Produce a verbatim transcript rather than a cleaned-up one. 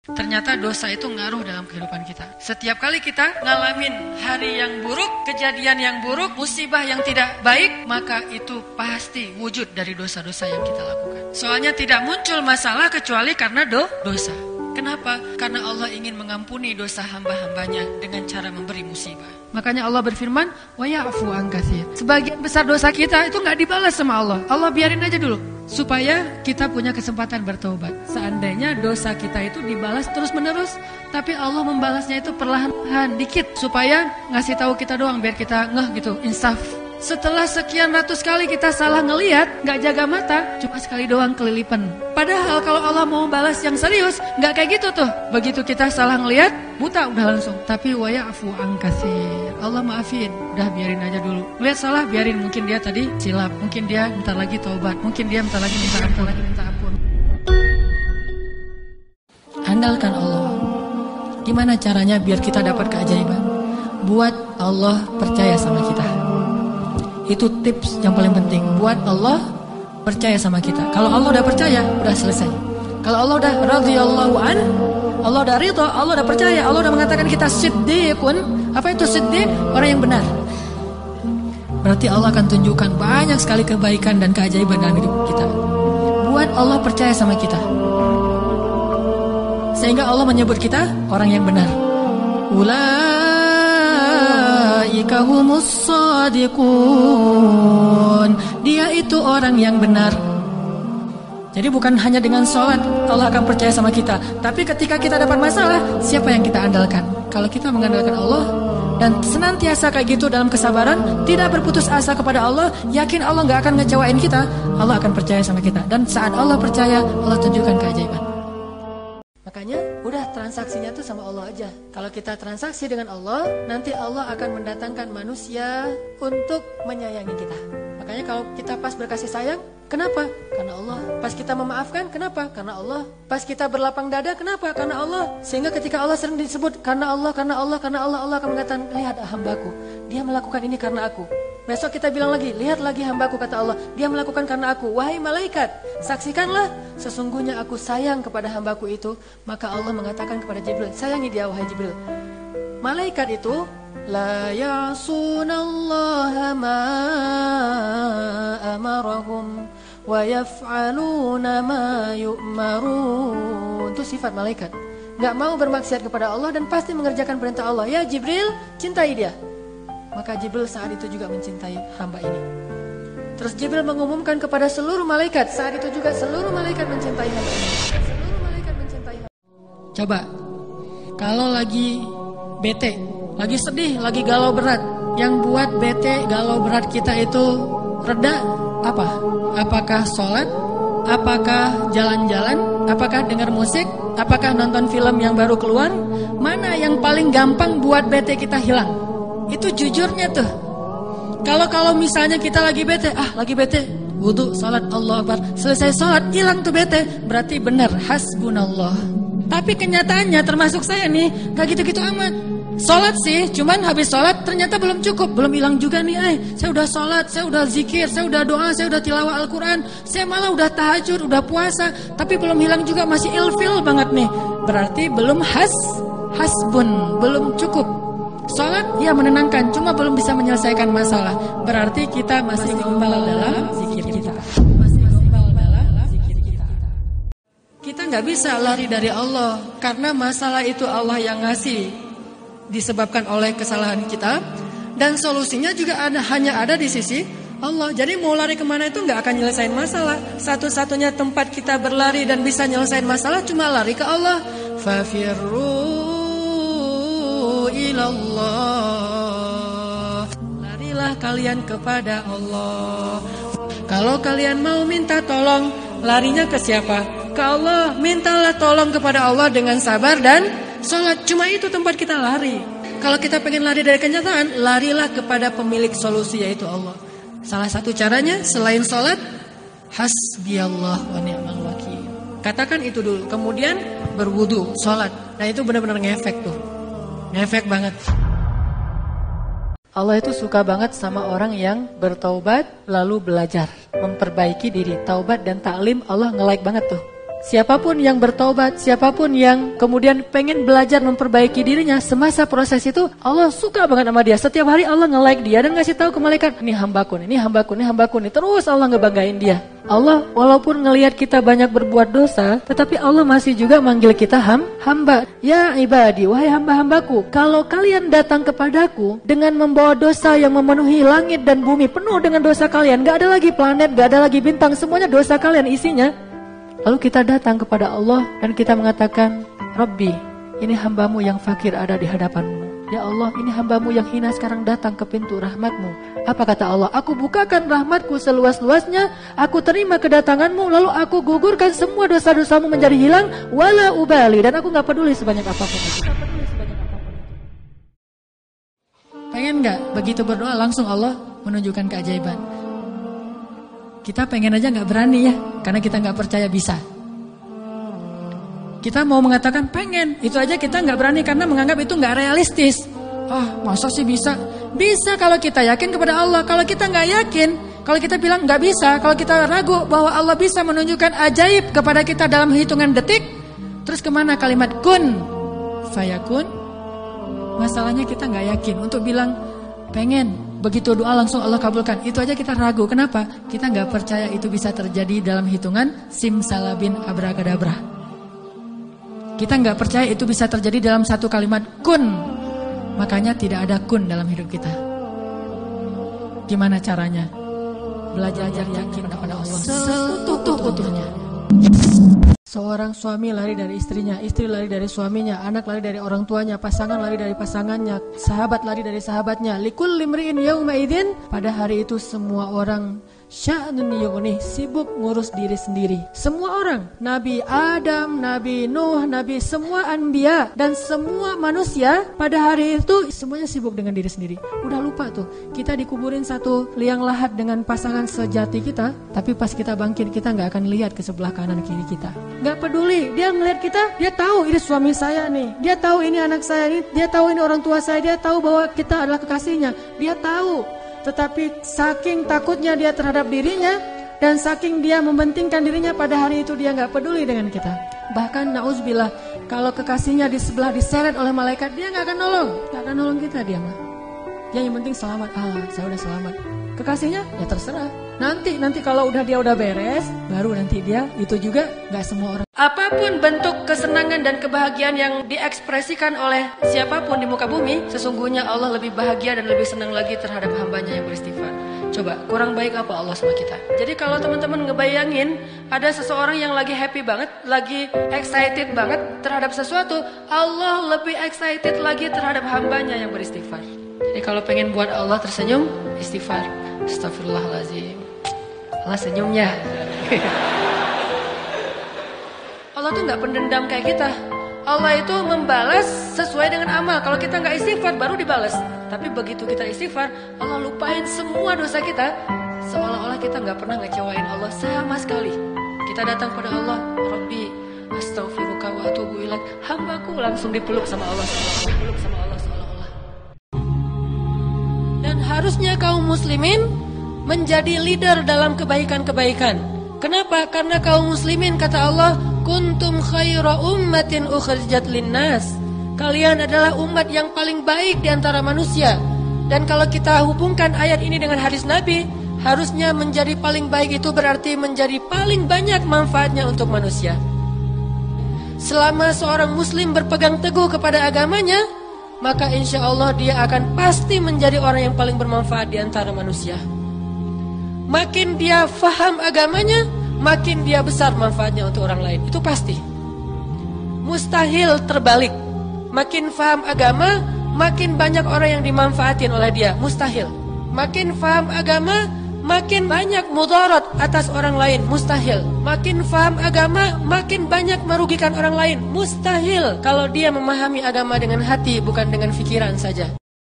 Ternyata dosa itu ngaruh dalam kehidupan kita. Setiap kali kita ngalamin hari yang buruk, kejadian yang buruk, musibah yang tidak baik, maka itu pasti wujud dari dosa-dosa yang kita lakukan. Soalnya tidak muncul masalah kecuali karena do dosa. Kenapa? Karena Allah ingin mengampuni dosa hamba-hambanya dengan cara memberi musibah. Makanya Allah berfirman, wa ya'fu an katsir. Sebagian besar dosa kita itu nggak dibalas sama Allah. Allah biarin aja dulu, supaya kita punya kesempatan bertobat. Seandainya dosa kita itu dibalas terus-menerus, tapi Allah membalasnya itu perlahan-lahan, dikit, supaya ngasih tahu kita doang, biar kita ngeh gitu, insaf. Setelah sekian ratus kali kita salah ngelihat, gak jaga mata, cuma sekali doang kelilipan. Padahal kalau Allah mau balas yang serius, gak kayak gitu tuh. Begitu kita salah ngelihat, buta udah langsung. Tapi wa ya'fu an katsir. Allah maafin, udah biarin aja dulu. Lihat salah, biarin. Mungkin dia tadi silap, mungkin dia bentar lagi taubat, mungkin dia bentar lagi minta ampun, lagi minta ampun. Andalkan Allah. Gimana caranya biar kita dapat keajaiban? Buat Allah percaya sama kita. Itu tips yang paling penting. Buat Allah percaya sama kita. Kalau Allah udah percaya, udah selesai. Kalau Allah udah radhiyallahu an, Allah udah ridha, Allah udah percaya, Allah udah mengatakan kita siddiqun. Apa itu siddiq? Orang yang benar. Berarti Allah akan tunjukkan banyak sekali kebaikan dan keajaiban dalam hidup kita. Buat Allah percaya sama kita, sehingga Allah menyebut kita orang yang benar. Ulaika humus shadiqun. Dia itu orang yang benar. Jadi bukan hanya dengan sholat Allah akan percaya sama kita, tapi ketika kita dapat masalah, siapa yang kita andalkan? Kalau kita mengandalkan Allah dan senantiasa kayak gitu dalam kesabaran, tidak berputus asa kepada Allah, yakin Allah gak akan ngecewain kita, Allah akan percaya sama kita. Dan saat Allah percaya, Allah tunjukkan keajaiban. Makanya udah transaksinya tuh sama Allah aja. Kalau kita transaksi dengan Allah, nanti Allah akan mendatangkan manusia untuk menyayangi kita. Makanya kalau kita pas berkasih sayang, kenapa? Karena Allah. Pas kita memaafkan, kenapa? Karena Allah. Pas kita berlapang dada, kenapa? Karena Allah. Sehingga ketika Allah sering disebut karena Allah, karena Allah, karena Allah, Allah akan mengatakan, lihat hambaku, dia melakukan ini karena aku. Besok kita bilang lagi, lihat lagi hambaku, kata Allah, dia melakukan karena aku. Wahai malaikat, saksikanlah, sesungguhnya aku sayang kepada hambaku itu. Maka Allah mengatakan kepada Jibril, sayangi dia wahai Jibril. Malaikat itu la ya'sunallaha ma amarahum wa yaf'aluna ma yu'marun. Itu sifat malaikat, gak mau bermaksiat kepada Allah dan pasti mengerjakan perintah Allah. Ya Jibril, cintai dia. Maka Jibril saat itu juga mencintai hamba ini. Terus Jibril mengumumkan kepada seluruh malaikat, saat itu juga seluruh malaikat mencintai hamba ini. Seluruh malaikat mencintai hamba. Coba, kalau lagi bete, lagi sedih, lagi galau berat, yang buat bete, galau berat kita itu reda, apa? Apakah sholat? Apakah jalan-jalan? Apakah dengar musik? Apakah nonton film yang baru keluar? Mana yang paling gampang buat bete kita hilang? Itu jujurnya tuh. Kalau kalau misalnya kita lagi bete, ah lagi bete, wudu, salat, Allah Akbar, selesai salat hilang tuh bete, berarti benar hasbunallah. Tapi kenyataannya termasuk saya nih, gak gitu-gitu amat. Salat sih, cuman habis salat ternyata belum cukup, belum hilang juga nih. Eh, saya udah salat, saya udah zikir, saya udah doa, saya udah tilawah Al-Quran, saya malah udah tahajud, udah puasa, tapi belum hilang juga, masih ilfil banget nih. Berarti belum has, hasbun, belum cukup. Salat ya menenangkan, cuma belum bisa menyelesaikan masalah. Berarti kita masih gombal dalam zikir kita. Masih gombal dalam zikir kita. Kita nggak bisa lari dari Allah, karena masalah itu Allah yang ngasih, disebabkan oleh kesalahan kita, dan solusinya juga ada, hanya ada di sisi Allah. Jadi mau lari kemana itu nggak akan nyelesain masalah. Satu-satunya tempat kita berlari dan bisa nyelesain masalah cuma lari ke Allah. Fafirru ilallah, larilah kalian kepada Allah. Kalau kalian mau minta tolong, larinya ke siapa? Ke Allah. Mintalah tolong kepada Allah dengan sabar dan sholat. Cuma itu tempat kita lari. Kalau kita pengen lari dari kenyataan, larilah kepada pemilik solusi, yaitu Allah. Salah satu caranya selain sholat, hasbiyallah wa ni'mal wakil. Katakan itu dulu, kemudian berwudu, sholat. Nah itu benar-benar ngefek tuh. Ngefek banget. Allah itu suka banget sama orang yang bertaubat lalu belajar, memperbaiki diri. Taubat dan taklim Allah nge-like banget tuh. Siapapun yang bertobat, siapapun yang kemudian pengen belajar memperbaiki dirinya, semasa proses itu Allah suka banget sama dia. Setiap hari Allah nge-like dia dan ngasih tahu ke malaikat, ini hambaku, ini hambaku, ini hambaku, ini terus Allah ngebanggain dia. Allah walaupun ngelihat kita banyak berbuat dosa, tetapi Allah masih juga manggil kita ham, hamba. Ya ibadi, wahai hamba-hambaku, kalau kalian datang kepadaku dengan membawa dosa yang memenuhi langit dan bumi, penuh dengan dosa kalian, gak ada lagi planet, gak ada lagi bintang, semuanya dosa kalian isinya. Lalu kita datang kepada Allah dan kita mengatakan, Rabbi, ini hambamu yang fakir ada di hadapanmu. Ya Allah, ini hambamu yang hina sekarang datang ke pintu rahmatmu. Apa kata Allah? Aku bukakan rahmatku seluas-luasnya, aku terima kedatanganmu, lalu aku gugurkan semua dosa-dosamu menjadi hilang, wala ubali, dan aku gak peduli sebanyak apapun itu. Pengen gak begitu berdoa langsung Allah menunjukkan keajaiban? Kita pengen aja gak berani ya, karena kita gak percaya bisa. Kita mau mengatakan pengen, itu aja kita gak berani karena menganggap itu gak realistis. Ah, masa sih bisa? Bisa kalau kita yakin kepada Allah. Kalau kita gak yakin, kalau kita bilang gak bisa, kalau kita ragu bahwa Allah bisa menunjukkan ajaib kepada kita dalam hitungan detik, terus kemana kalimat kun fayakun? Masalahnya kita gak yakin untuk bilang pengen. Begitu doa langsung Allah kabulkan. Itu aja kita ragu. Kenapa? Kita gak percaya itu bisa terjadi dalam hitungan simsalabin abrakadabra. Kita gak percaya itu bisa terjadi dalam satu kalimat kun. Makanya tidak ada kun dalam hidup kita. Gimana caranya? Belajar yakin kepada Allah seutuh-utuhnya. Seorang suami lari dari istrinya, istri lari dari suaminya, anak lari dari orang tuanya, pasangan lari dari pasangannya, sahabat lari dari sahabatnya. Likul limri'in yauma idzin, pada hari itu semua orang sya'nun yughnih, sibuk ngurus diri sendiri. Semua orang, Nabi Adam, Nabi Nuh, Nabi semua anbiya dan semua manusia pada hari itu semuanya sibuk dengan diri sendiri. Udah lupa tuh, kita dikuburin satu liang lahat dengan pasangan sejati kita, tapi pas kita bangkit kita gak akan lihat ke sebelah kanan kiri kita. Gak peduli, dia ngelihat kita, dia tahu ini suami saya nih, dia tahu ini anak saya ini, dia tahu ini orang tua saya, dia tahu bahwa kita adalah kekasihnya, dia tahu. Tetapi saking takutnya dia terhadap dirinya dan saking dia mementingkan dirinya, pada hari itu dia gak peduli dengan kita. Bahkan na'udzubillah, kalau kekasihnya di sebelah diseret oleh malaikat, dia gak akan nolong, gak akan nolong kita dia mah. Dia yang penting selamat, ah saya udah selamat. Kekasihnya ya terserah. Nanti nanti kalau udah dia udah beres, baru nanti dia, itu juga gak semua orang. Apapun bentuk kesenangan dan kebahagiaan yang diekspresikan oleh siapapun di muka bumi, sesungguhnya Allah lebih bahagia dan lebih senang lagi terhadap hambanya yang beristighfar. Coba, kurang baik apa Allah sama kita? Jadi kalau teman-teman ngebayangin ada seseorang yang lagi happy banget, lagi excited banget terhadap sesuatu, Allah lebih excited lagi terhadap hambanya yang beristighfar. Jadi kalau pengen buat Allah tersenyum, istighfar. Astagfirullahaladzim. Allah senyumnya. Allah tuh gak pendendam kayak kita. Allah itu membalas sesuai dengan amal. Kalau kita gak istighfar baru dibalas. Tapi begitu kita istighfar, Allah lupain semua dosa kita. Seolah-olah kita gak pernah ngecewain Allah sama sekali. Kita datang pada Allah, Rabbi astaghfiruka wa atubu ilaik. Hambaku langsung dipeluk sama Allah, dipeluk sama Allah seolah-olah. Dan harusnya kaum muslimin menjadi leader dalam kebaikan-kebaikan. Kenapa? Karena kaum muslimin, kata Allah, kuntum khaira ummatin ukhrijat linnas. Kalian adalah umat yang paling baik di antara manusia. Dan kalau kita hubungkan ayat ini dengan hadis Nabi, harusnya menjadi paling baik itu berarti menjadi paling banyak manfaatnya untuk manusia. Selama seorang muslim berpegang teguh kepada agamanya, maka insya Allah dia akan pasti menjadi orang yang paling bermanfaat di antara manusia. Makin dia faham agamanya, makin dia besar manfaatnya untuk orang lain. Itu pasti. Mustahil terbalik. Makin faham agama, makin banyak orang yang dimanfaatin oleh dia. Mustahil. Makin faham agama, makin banyak mudarat atas orang lain. Mustahil. Makin faham agama, makin banyak merugikan orang lain. Mustahil. Kalau dia memahami agama dengan hati, bukan dengan fikiran saja.